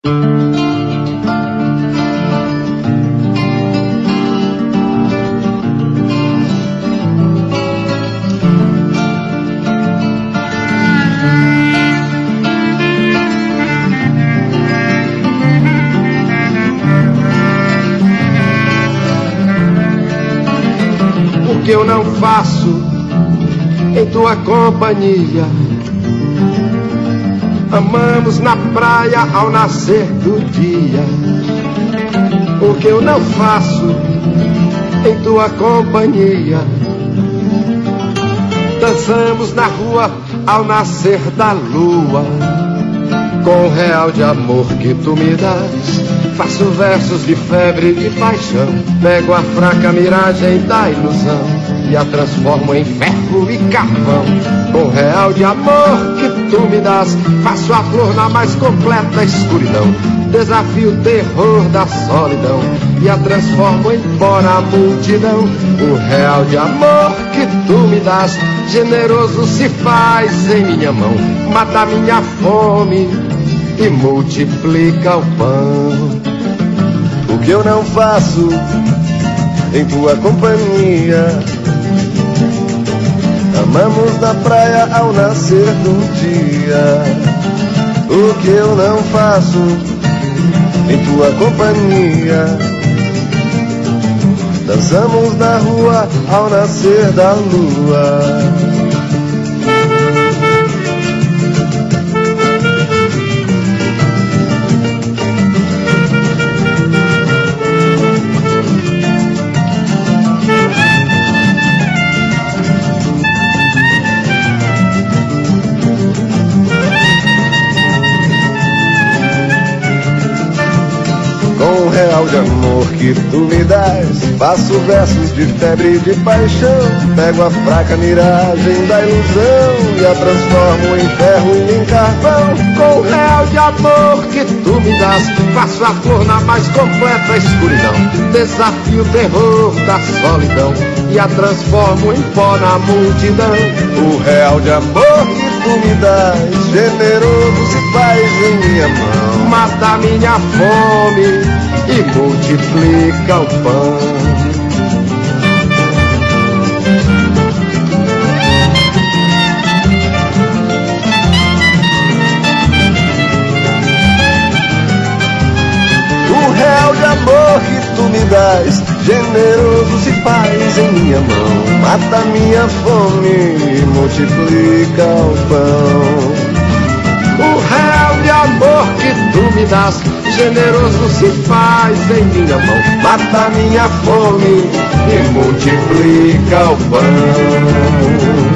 O que eu não faço em tua companhia. Amamos na praia ao nascer do dia. O que eu não faço em tua companhia. Dançamos na rua ao nascer da lua. Com o real de amor que tu me dás, faço versos de febre e de paixão. Pego a fraca miragem da ilusão e a transformo em ferro e carvão. Com o real de amor que tu me dás, faço a flor na mais completa escuridão. Desafio o terror da solidão e a transformo em pó na multidão. O real de amor que tu me dás, generoso se faz em minha mão. Mata minha fome e multiplica o pão. O que eu não faço em tua companhia. Amamos na praia ao nascer do dia. O que eu não faço em tua companhia. Dançamos na rua ao nascer da lua. Real de amor que tu me dás, faço versos de febre e de paixão. Pego a fraca miragem da ilusão e a transformo em ferro e em carvão. Com o real de amor que tu me dás, faço a flor na mais completa escuridão. Desafio o terror da solidão e a transformo em pó na multidão. O real de amor que tu me dás, generoso se faz em minha mão. Mata minha fome e multiplica o pão. O real de amor que tu me dás, generoso se faz em minha mão. Mata minha fome e multiplica o pão. O real de amor que tu me dás, generoso se faz em minha mão. Mata minha fome e multiplica o pão.